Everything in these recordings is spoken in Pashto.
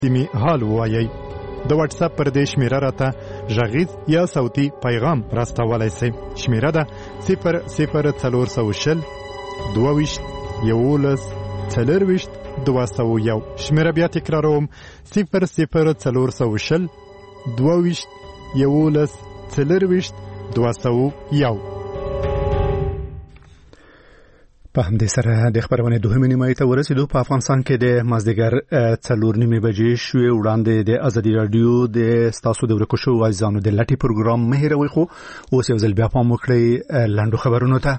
سیمې حال ووایئ. د واتس اپ پر دې شمیره راته غږیز یا صوتي پیغام راستولی سئ. شمیره ده 00420 22 11 40 201. شمیره بیا تکراروم 00420 22 11 40 201. په همدې سره د خبرونې دوهمې نیمایي ته ورسېدو. په افغانستان کې د مازدیګر 4:30 بجې شوې. وړاندې د ازادي راډیو د ستاسو د ورکو شوو عزیزانو د لټۍ پروګرام مه هېروئ، خو اوس یو ځل بیا پام وکړئ لنډو خبرونو ته.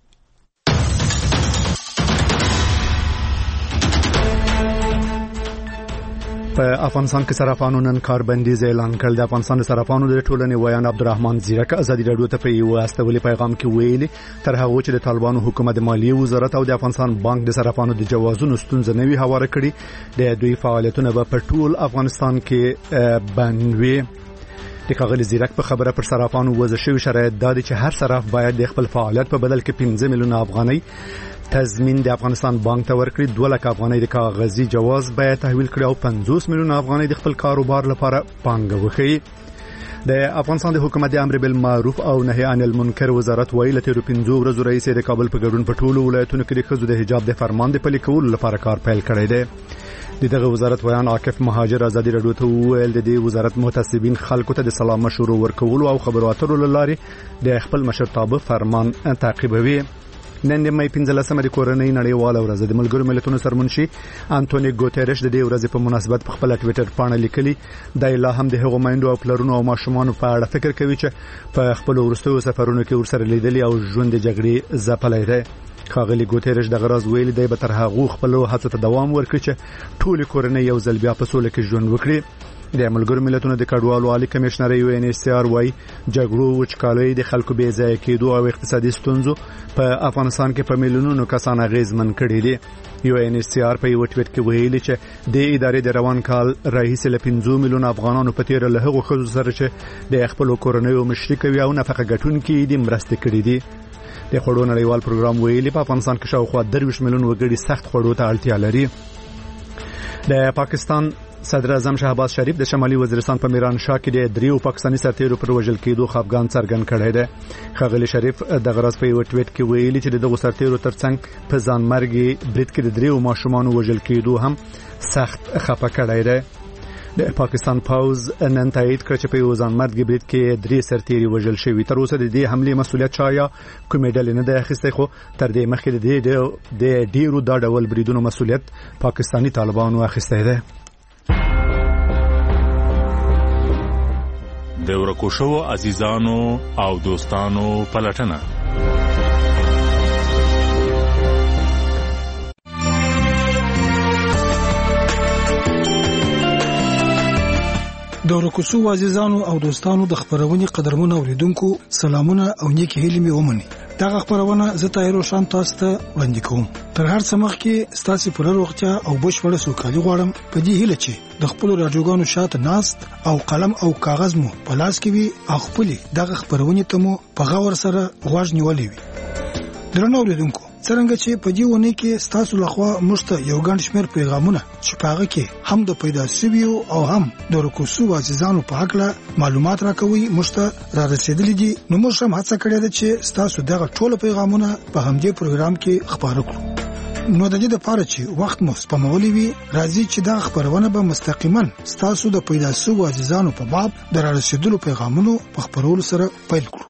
په افغانستان کې صرافانو نن کاربندیز اعلان کړ. د افغانستان د صرافانو د ټولنې ویان عبدالرحمن زیرک ازادي راډیو ته په یو استولي پیغام کې ویلي تر هغه چې د طالبانو حکومت د مالیې وزارت او د افغانستان بانک د صرافانو د جوازونو ستونزه نه وي هواره کړي، د دوی فعالیتونه به په ټول افغانستان کې بند وي. د ښاغلي زیرک په خبره پر صرافانو وضع شوي شرایط دا دي چې هر صراف باید د خپل فعالیت په بدل کې 15 میلیونه افغانۍ تضمین د افغانستان بانک ته ورکړي، 2 لک افغانۍ د کاغذي جواز باید تحویل کړي او 50 میلیونه افغانۍ د خپل کاروبار لپاره پانګه وښیي. د افغانستان د حکومت د امر بالمعروف او نهي عن المنکر وزارت ویلي تیر 5 ورځې رئیس د کابل په ګډون په ټولو ولایتونو کې د ښځو د حجاب د فرمان د پلي کولو لپاره کار پیل کړی دی. دغه وزارت ویان عاکف مهاجر ازادي راډیو ته وویل د دې وزارت محتسبین خلکو ته د سلام مشورو ورکولو او خبرو اترو لارې د خپل مشرتابه فرمان تعقیبوي. نن د مې 15مه د کورنۍ نړیواله ورځ د ملګرو ملتونو سرمنشي انټونی ګوتریش د دې ورځې په مناسبت په خپل ټوئیټر باندې لیکلي د لا هم د هغو مایندو او پلرونو او ماشومان په اړه فکر کوي چې په خپل ورستیو سفرونو کې ورسره لیدلي او ژوند د جګړې ځپلی دی. ښاغلي ګوتریش د غراز ویلي دی به تر هغه خپل هڅو ته دوام ورکړي چې ټول کورنۍ یو ځل بیا په سوله کې ژوند وکړي. د ملګرو ملتونو د کډوالو عالی کمشنر UNHCR وايي جګړو وچکالۍ د خلکو بې ځای کېدو او اقتصادي ستونزو په افغانستان کې په میلیونونو کسان اغیزمن کړي دي. UNHCR په یو ټویټ کې ویلي چې د ادارې د روان کال راهیسې له 15 میلیونه افغانانو په تیر له هغو ښځو سره چې د خپل کورنۍ مشري کوي او نفقه ګټونکي دي مرسته کړې دي. د خوړو نړیوال پروګرام ویلي په افغانستان کې شاوخوا 23 میلیون وګړي سخت خوړو ته اړتیا لري. د پاکستان صدر اعظم شهباز شریف د شمالي وزیرستان په میران شاه کې د 3 پاکستاني سرتیرو پر وژل کېدو خفګان څرګند کړی دی. ښاغلي شریف د غرض په یو ټویټ کې ویلي چې دغه سرتیرو ترڅنګ په ځانمرګي برید کې د 3 ماشومان وژل کېدو هم سخت خفه کړی دی. د پاکستان پوز نن تایید کړ چې په یو ځانمرګي برید کې 3 سرتیري وژل شوي. تر اوسه د دې حملې مسؤلیت چا یا کومې ډلې نه دی اخیستی، خو تر دې مخکې د ډیرو دا ډول بریدونو مسؤلیت پاکستاني طالبانو اخیستی دی. د ورکو شوو عزیزانو او دوستانو پلټنه. د ورکو شوو عزیزانو او دوستانو د خبرونې قدرمنو اوریدونکو سلامونه او نیکی هیلې مې ومني. دغه خبرونه زه طاهر روشن تاسو ته وړاندې کوم. تر هر څه مخکې ستاسو پر روغتیا او بشپړه سوکالي غواړم په دې هیله چې د خپل راډیوګانو شاته ناست او قلم او کاغذ مو په لاس کې وي او خپل دغه خبرونه ته مو په غور سره غوږ نیولې وي. درنو اوریدونکو، څنګه چې په دې ونه کې ستاسو لخوا مشته یو ګڼ شمېر پیغامونه چې پاغه کې هم د پیدا سویو او هم د ورکو شوو عزیزانو په حق له معلومات راکوي مشته را رسیدلې دي، نو موږ هم هڅه کړې ده چې ستاسو دغه ټول پیغامونه په همدې پروګرام کې خبرو کړو. نو د دې لپاره چې وخت مو سپمولې وي، راځي چې دا خبرونه به مستقیما ستاسو د پیدا شوو عزیزانو په باب د را رسیدلو پیغامونو په خبرولو سره پیل کړو.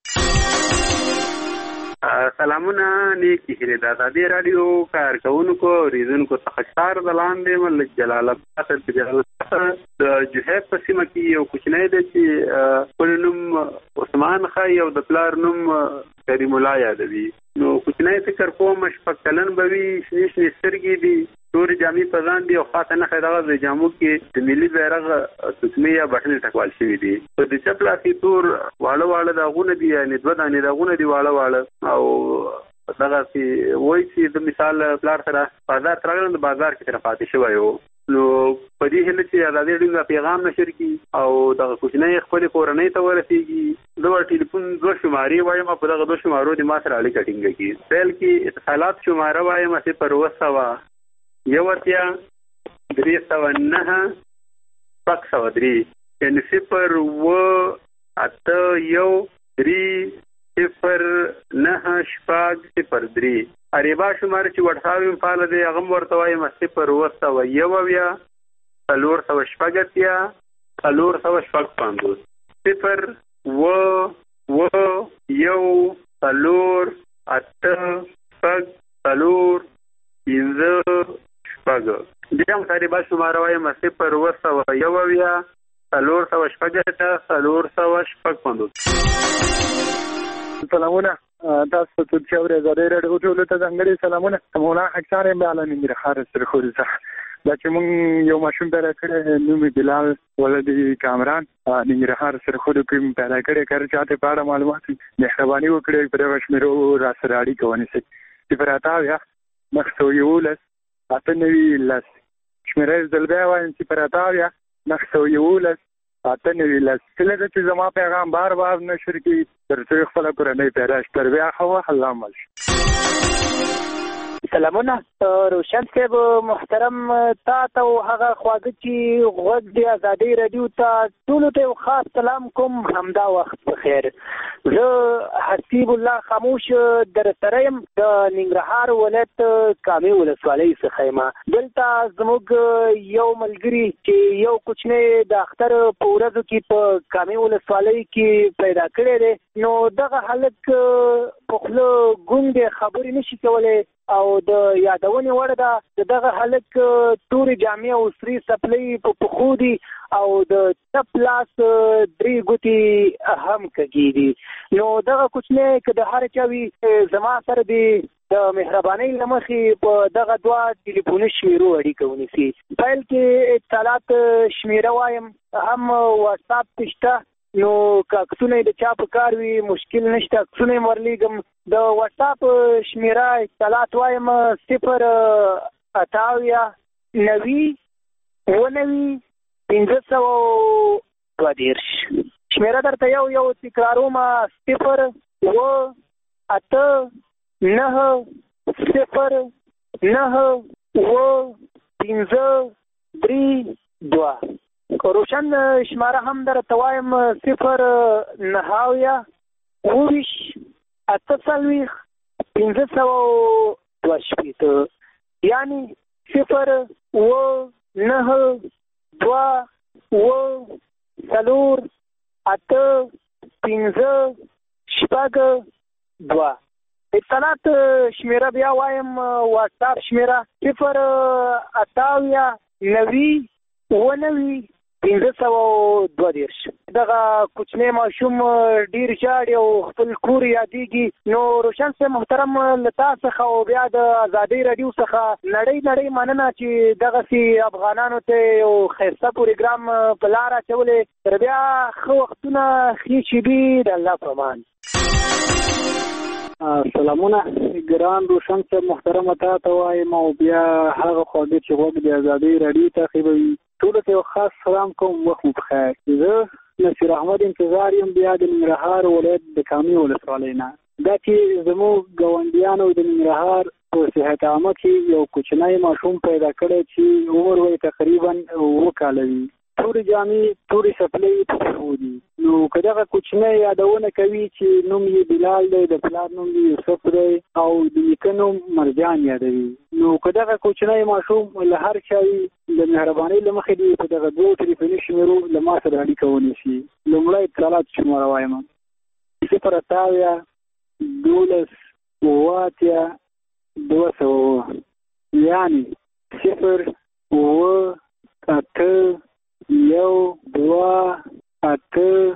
سلامونه نیکی هیله د ازادي راډیو کارکونکو ریزونکو تخصصار د لاندې ملک جلال آباد د جوهر په سیمه کې یو کوچنی دی چې خپل نوم عثمان خای او د پلار نوم کریم الله یادوي. نو کوچنی فکر کوم شپږ کلن به وي، شنې شنې سترګې دي، تورې جامې په ځان دي او خاصه نښه دغه د جامو کې د ملي بیرغ تسمې یا بټنې ټکوال شوي دي. په د چپ لاس کې تور واړه واړه داغونه دي، یعنې 2 دانې داغونه دي واړه واړه. او دغسې وایي چې د مثال پلار سره بازار ته راغلم، د بازار کې سره پاتې شوی و. نو په دې هیله چې ازادي راډیو پیغام نشر کړي او دغه کوچنۍ خپلې کورنۍ ته ورسېږي. زه ټلیفون 2 شمارې وایم، په دغه 2 شمارو د ما سره اړیکه ټینګه کړي. پیل کې اتصالات شماره وایم 0 1 309 603 یعنی 01813 اریبا شمار چې وټساپ فعال دی هغه ورته وایم 01914 دیام اریبا شمار وایم 01914 سلامونه تاسو ته چې اورېدل راډیو ټول ته ځانګړي سلامونه مولا اکثر به عالم ننګرهار سره خوري دا چې مونږ یو ماشوم پیدا کړی نوم بلال ولدي کامران ننګرهار سره خوري کوم پیدا کړی کار چاته پاړه معلومات مهرباني وکړئ په دغه شمیرو را سره اړیکه ونیسئ چې پراتاویا مخسو یولس اتنوي لس شمیره زلبیا وایم چې پراتاویا مخسو یولس اتنوي لس کله چې زما پیغام بار نشر کی ترڅو خپل کورنۍ پیدا تر بیا خو الله مل سلامونه روشن صاحب محترم تا ته هغه خواږه چې غوږ دی ازادي رادیو ته ټول ته خاص سلام کوم همدا وخت بخیر زه حسیب الله خاموش در سریم د ننګرهار ولایت کامي ولسوالۍ څخه ما دلته زموږ یو ملګری چې یو کوچنی د اختر په ورځو کې په کامي ولسوالۍ کې پیدا کړی دی نو دغه هلک په خوله ګونګې خبرې نشي کولی او د یادونې وړ ده دغه هلک تورې جامې او سرې څپلۍ په پښو دي او د چپ لاس 3 ګوتې هم کږې دي نو دغه کوچنی که د هر چا وي زما سره دی د مهربانۍ له مخې په دغه 2 ټلیفوني شمیرو اړیکه ونیسي پیل کې اتصالات شمیره وایم هم واتساپ شته نو کاکسونه د چا په کار وي مشکل نشته کاکسونه ورلیږم د واتساپ شمیره اتصالات وایم 090 شمیره درته یو تکراروم 089 روشن شماره هم درته وایم 0 یعنی 0 اتصالات شمیره بیا وایم واتساپ شمیره 090 دغه کوچنی ماشوم ډیر ژاړي او خپل کور یادېږي نو روشن صاحب محترم له تا څخه او بیا د ازادۍ راډیو څخه نړۍ مننه چې دغسې افغانانو ته یو ښایسته پروګرام په لاره اچولی تر بیا ښه وختونه ښې شېبې د الله په امان سلامونه ګران روشن صاحب محترم تا ته وایم او بیا هغه خواږه چې غوږ د ازادۍ راډیو تعقیبوي ټولو ته یو خاص سلام کوم وخت مو بخیر زه نصیر احمد انتظار یم بیا د ننګرهار ولایت د کامي ولسوالۍ نه دا چې زموږ ګاونډیانو د ننګرهار په صحت عامه کې یو کوچنی ماشوم پیدا کړی چې عمر یې تقریبا 7 کاله وي تورې جامې تورې څپلۍ په پښو دي نو که دغه کوچنی یادونه کوي چې نوم یې بلال دی د پلار نوم یې یوسف دی او د نیکه نوم مرجان یادوي نو که دغه کوچنی ماشوم له هر چا وي د مهربانۍ له مخې دې په دغه 2 ټلیفوني شمیرو له ما سره اړیکه ونیسي لومړی اتصالات شماره وایم 0 یعنی 0 یو 2 8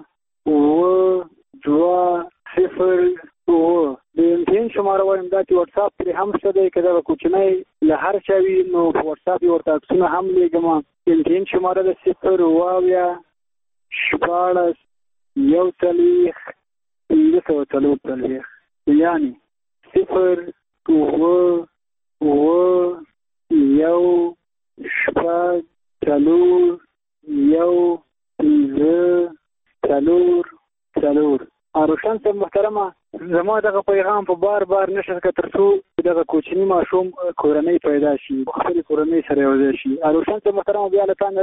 د امتحان شماره وایم دا چې واتساپ پرې هم شته دی که دغه کوچنی له هر چا وي نو په واتساپ یې ورته عکسونه هم لیږم امتحان شماره ده 0 یعنی 0 روشن صاحب محترمه زما دغه پیغام په بار نشر که تر څو دغه کوچنی ماشوم کورنۍ پیدا شي خپل کورنۍ سره یو ځای شي روشن صاحب محترمه بیا له تا